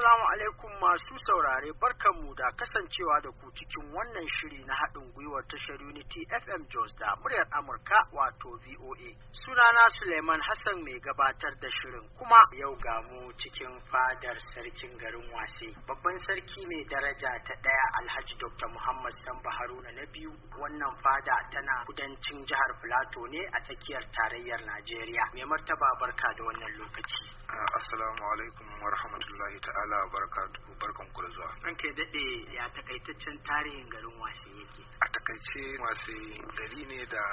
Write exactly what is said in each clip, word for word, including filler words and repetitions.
Assalamu alaikum masu saurare, barkanmu da kasancewa da ku cikin wannan shiri na haɗin gwiwar tashar Unity F M Jos da muryar Amurka wato V O A. Sunana Suleiman Hassan mai gabatar da shirin, kuma yau ga mu cikin fadar sarkin garin Wase. Babban sarki mai daraja ta ɗaya Alhaji Doctor Muhammad Samba Haruna na biyu. Wannan fada tana kudancin jihar Filato ne a tsakiyar tarayyar Najeriya. Mai martaba barka da wannan lokaci. Assalamu alaikum wa rahmatullahi ta'ala wa barakatuhu, barkan ku da zuwa. Ranka daɗe, ya takaitaccen tarihin garin Wase yake? A takaice Wase gari ne da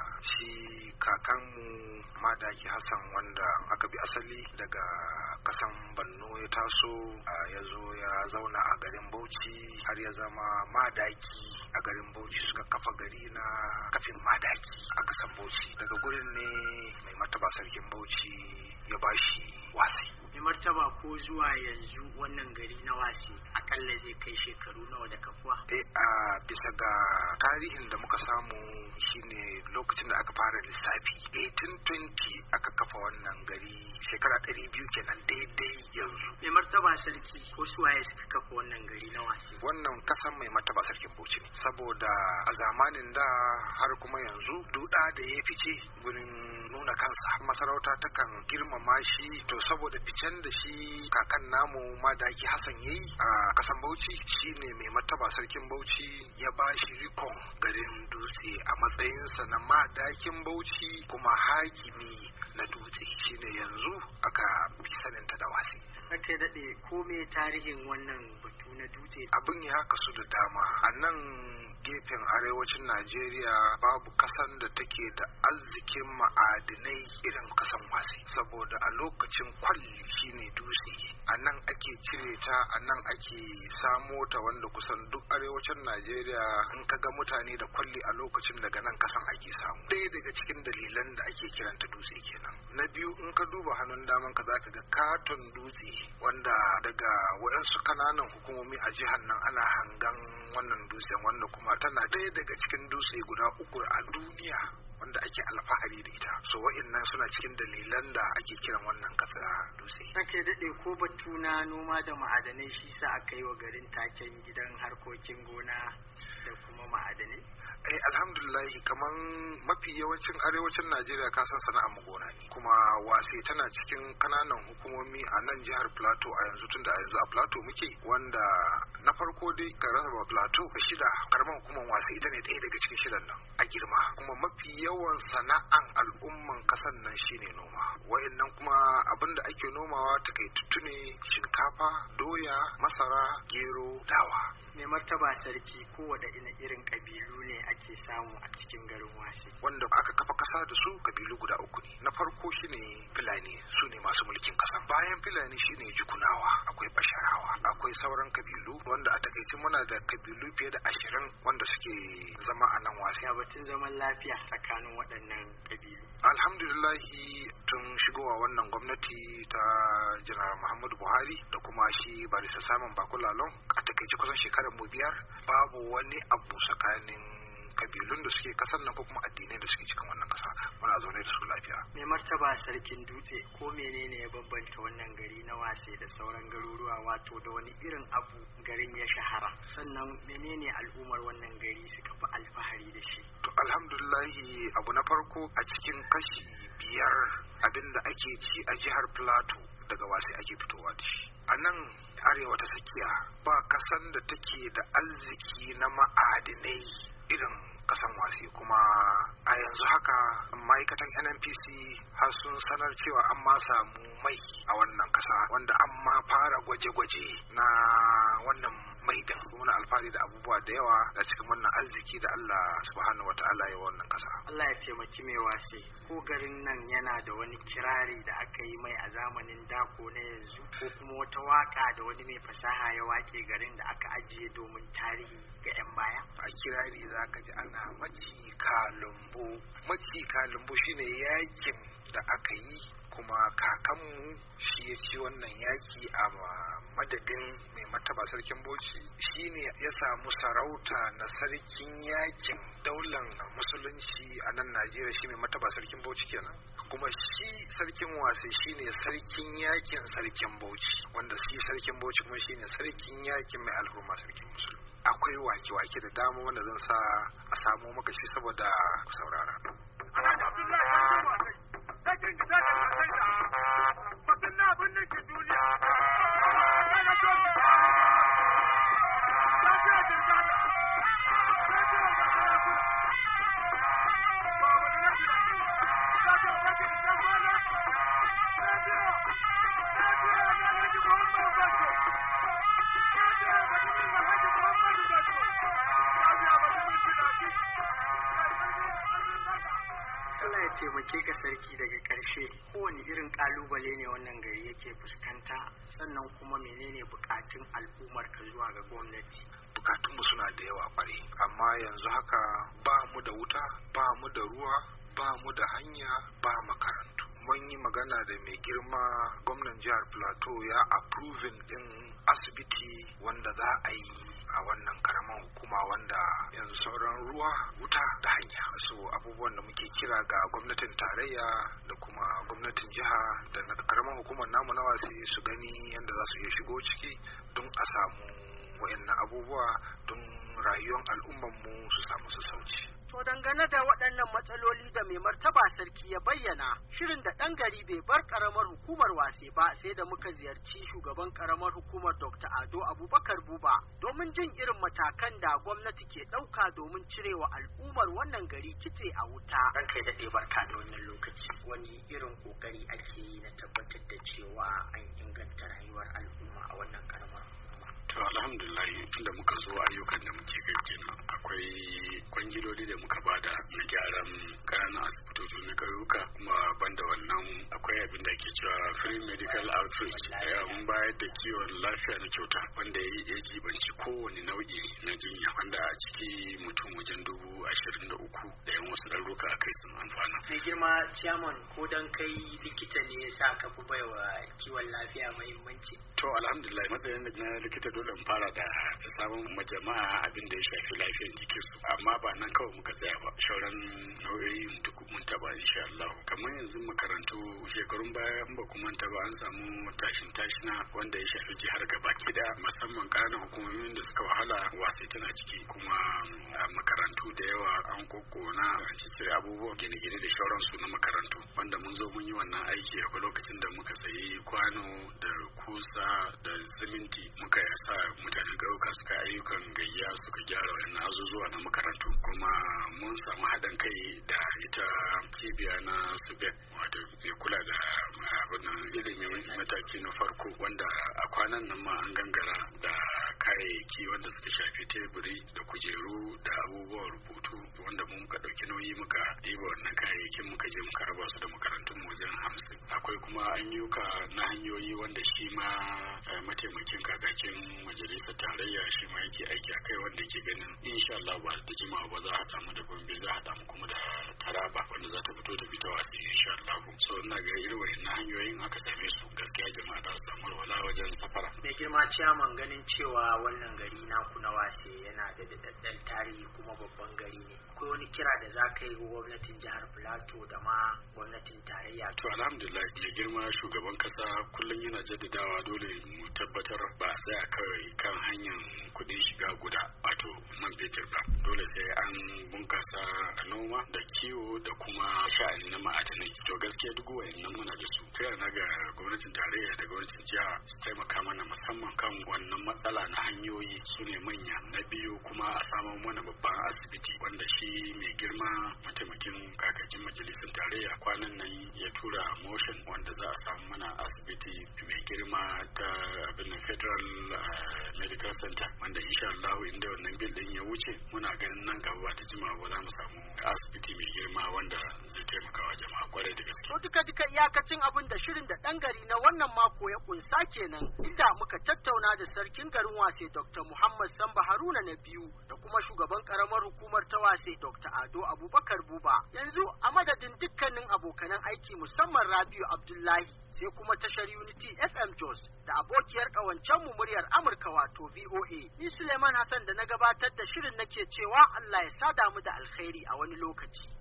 shi kakanmu Madaki Hassan wanda aka bi asali daga kasan Borno ya taso ya zo ya zauna a garin Bauchi har ya zama Madaki a garin Bauchi, suka kafa gari na kafin Madaki a kasan Bauchi. Daga gurin ne mai martaba sarkin Bauchi ya bashi Wase. Mai martaba, ko zuwa yanzu wannan gari na Wase akalla zai kai shekaru nawa da kafuwa? Eh, a bisa ga tarihin da muka samu shine lokacin da aka fara lissafi eighteen twenty aka kafa wannan gari, shekara ɗari biyu kenan daidai yanzu. Mai martaba sarki, ko suwaye suka kafa wannan gari na Wase? Wannan kasan mai martaba sarkin Bauchi ne, saboda a zamanin da har kuma yanzu duda da ya fice gurin nuna kansa, masarauta takan girmama shi. To saboda ficen da shi kakan namu Madaki Hassan yayi a kasan Bauchi, shine mai martaba sarkin Bauchi ya ba shi rikon garin Dutse a matsayinsa na Madakin Bauchi kuma hakimi na Dutse, shine yanzu aka fi saninta da Wase. Ake daɗe, ko me tarihin wannan batu na Dutse? Abin ya kasu da dama. A nan gefen arewacin Najeriya babu kasan da take da arzikin ma'adinai irin kasan Wase, saboda a lokacin kwalli shine Dutse. A nan ake cire ta, a nan ake samo ta, wanda kusan duk arewacin Najeriya in ka ga mutane da kwalli a lokacin daga nan kasan ake samu. Ɗaya daga cikin dalilan da ake kiranta Dutse kenan. Na biyu, in ka duba hannun daman ka zaka ga katon dutse wanda daga waɗansu kananan hukumomi a jihar nan ana hangan wannan dutsen, wanda kuma tana ɗaya daga cikin dutse guda uku a duniya wanda ake alfahari da ita. So wa'annan suna cikin dalilan da ake kiran wannan kasa Dutse. Ake daɗe, ko batu na noma da ma'adanai shi sa aka yi wa garin taken gidan harkokin gona da kuma ma'adanai? Eh, alhamdulillah, kaman mafi yawancin arewacin Najeriya ka san sana'ar mu gona ne, kuma Wase tana cikin kananan hukumomi a nan jihar Plateau a yanzu, tunda a yanzu a Plateau muke, wanda na farko dai ka rasa ba Plateau ka shida, karamar hukumar Wase ita ne ɗaya daga cikin shidan nan a girma, kuma mafi yawan sana'an al'umman kasan nan shine noma. Wayannan kuma abinda ake nomawa takaitattu ne: shinkafa, doya, masara, gero, dawa. Mai martaba sarki, kowane irin kabilu ne ake samu a cikin garin Wase? Wanda aka kafa kasa da su kabilu guda uku ne. Na farko shine Fulani, su ne masu mulkin kasa. Bayan Fulani shine Jukunawa, akwai Basharawa, akwai sauran kabilu, wanda a takaice muna da kabilu fiye da ashirin wanda suke zama a nan Wase. Ya batun zaman lafiya tsakanin waɗannan kabilu? Alhamdulillahi, tun shigowa wannan gwamnati ta Janar Muhammadu Buhari da kuma shi Barista Simon Bakulalon, a takaice kusan shekarar mu biyar babu wani abu tsakanin kabilun da suke kasan nan ko kuma addinai da suke cikin wannan kasa. Muna zaune da su lafiya. Mai martaba sarkin Dutse, ko menene ya bambanta wannan gari na Wase da sauran garuruwa, wato da wani irin abu garin ya shahara? Sannan menene al'ummar wannan gari suka fi alfahari da shi? To alhamdulillahi, abu na farko, a cikin kashi biyar abinda ake ci a jihar Plateau daga Wase ake fitowa da shi. A nan arewa ta tsakiya ba kasan da take da arziki na ma'adinai irin kasan Wase, kuma a yanzu haka ma'aikatan N N P C har sun sanar cewa an ma samu mai a wannan kasa, wanda an ma fara gwaje-gwaje na wannan mai din. Muna alfahari da abubuwa da yawa da cikin wannan arziki da Allah subhanahu wa ta'ala ya wannan kasa. Allah ya taimaki mai Wase. Ko garin nan yana da wani kirari da aka yi mai a zamanin dako na yanzu, ko kuma wata waka da wani mai fasaha ya wake garin da aka ajiye domin tarihi ga 'yan baya? A kirari za ka ji ana maci kalumbo. Maci kalumbo shine yakin da aka yi, kuma kakanmu shi ya ci wannan yaki a madadin mai martaba sarkin Bauchi. Shi ne ya samu sarauta na sarkin yakin daular musulunci a nan Najeriya, shi mai martaba sarkin Bauchi kenan. kuma shi sarkin wase shine sarkin yakin sarkin Bauchi, wanda shi sarkin Bauchi kuma shine sarkin yakin mai alhurma sarkin musulmi. Akwai wake-wake da dama wanda zan sa a samo maka shi saboda ku saurara. Allah ya taimake ka sarki. Daga ƙarshe, kowane irin ƙalubale ne wannan gari yake fuskanta, sannan kuma menene buƙatun al'ummar ka zuwa ga gwamnati? Bukatunmu suna da yawa ƙwarai, amma yanzu haka ba mu da wuta, ba mu da ruwa, ba mu da hanya, ba makarantu. Mun yi magana da mai girma gwamnan jihar Plateau ya approving din asibiti wanda za a yi a wannan karaman hukuma, wanda yanzu sauran ruwa, wuta da hanya. So abubuwan da muke kira ga gwamnatin tarayya da kuma gwamnatin jiha da na karaman hukumar namu na wasi su gani yadda za su iya shigo ciki don a samu wayannan abubuwa don rayuwar al'ummarmu su samu sassauci. To dangane da waɗannan matsaloli da mai martaba sarki ya bayyana, shirin da ɗan gari bai bar ƙaramar hukumar wase ba sai da muka ziyarci shugaban ƙaramar hukumar Dokta Ado Abubakar Buba domin jin irin matakan da gwamnati ke ɗauka domin cirewa al'ummar wannan gari kitse a wuta. Ran kai daɗe barka da wannan lokaci. Wani irin ƙoƙari ake yi na tabbatar da cewa an inganta rayuwar al'umma a wannan ƙaramar hukuma? To alhamdulillah, tunda muka zo ayyukan da muke kai kenan, akwai kwangiloli da muka bada na gyaran ƙananan asibitoci na ƙauyuka, kuma banda wannan akwai abin da ke cewa free medical outreach, mun bayar da kiwon lafiya na kyauta wanda ya jibanci kowane nau'i na jinya, wanda a ciki mutum wajen dubu ashirin da uku da yan wasu ɗaruka a kai sun amfana. Mai girma chairman, ko dan kai likita ne ya sa ka fi baiwa kiwon lafiya muhimmanci? To alhamdulillah, matsayin na likita dole in fara da samun majama'a abin da ya shafi lafiyar jikinsu, amma ba nan kawai muka tsaya ba, shauran nau'o'i duk mun taba insha Allah. Kamar yanzu makarantu shekarun baya in ba ku manta ba, an samu tashin tashina wanda ya shafi jihar gaba da musamman ƙananan hukumomin da suka wahala wasai tana ciki, kuma makarantu da yawa an kokona an cicire abubuwan gine-gine da shauransu na makarantu, wanda mun zo mun yi wannan aiki akwai lokacin da muka sayi kwano da kusa da siminti muka sa mutanen ƙauyuka suka ayyukan gayya suka gyara wannan azuzuwa na makarantu, kuma mun samu haɗin kai da ita cibiya na subek wato mai kula da abin ilimin mataki na farko, wanda a kwanan nan ma an gangara da kayayyaki wanda suka shafi teburi da kujeru da abubuwan rubutu, wanda mun muka ɗauki nauyi muka ɗiba wannan kayayyakin muka je muka raba su da makarantun wajen hamsin. Akwai kuma ayyuka na hanyoyi wanda shi ma mataimakin kakakin majalisar tarayya shi ma yake aiki akai, wanda ke ganin insha Allah ba da jimawa ba za a haɗa mu da Gombe, za a haɗa mu kuma da Taraba wanda za ta fito da fita wasi insha Allah. So ina ga irin wayannan hanyoyin aka same su, gaskiya jama'a za su samu walwala wajen safara. Mai girma ciyaman, ganin cewa wannan gari naku na wase yana da daɗaɗɗen tarihi kuma babban gari ne, akwai wani kira da za ka yi wa gwamnatin jihar Plateau da ma gwamnatin tarayya? To alhamdulillah, mai girma shugaban kasa kullum yana jaddadawa dole mu tabbatar ba a tsaya kawai kan hanyar kuɗin shiga guda wato man fetur ba, dole sai an bunkasa noma da kiwo da kuma sha'ani na ma'adanai. To gaskiya duk wayannan muna da su. Kira na ga gwamnatin tarayya da gwamnatin jiha su taimaka mana musamman kan wannan matsala na hanyoyi su ne manya. Na biyu kuma a samu mana babban asibiti wanda shi mai girma mataimakin kakakin majalisar tarayya kwanan nan ya tura motion wanda za a samu mana asibiti mai girma ta abin federal uh, medical center, wanda insha Allah inda wannan bil din ya wuce muna ganin nan gaba da jimawa za mu samu asibiti mai girma wanda zai taimaka wa jama'a kwarai da gaske. To duka duka iyakacin abin da shirin da ɗan gari na wannan mako ya kunsa kenan, inda muka tattauna da sarkin garin wase Doctor Muhammad Samba Haruna na biyu da kuma shugaban karamar hukumar ta wase Doctor Ado Abubakar Buba. Yanzu a madadin dukkanin abokanan aiki musamman Rabiu Abdullahi, sai kuma tashar Unity F M Jos da abokiyar ƙawancen mu muryar Amurka wato V O A. Ni Suleiman Hassan da na gabatar da shirin nake cewa Allah ya sada mu da alkhairi a wani lokaci.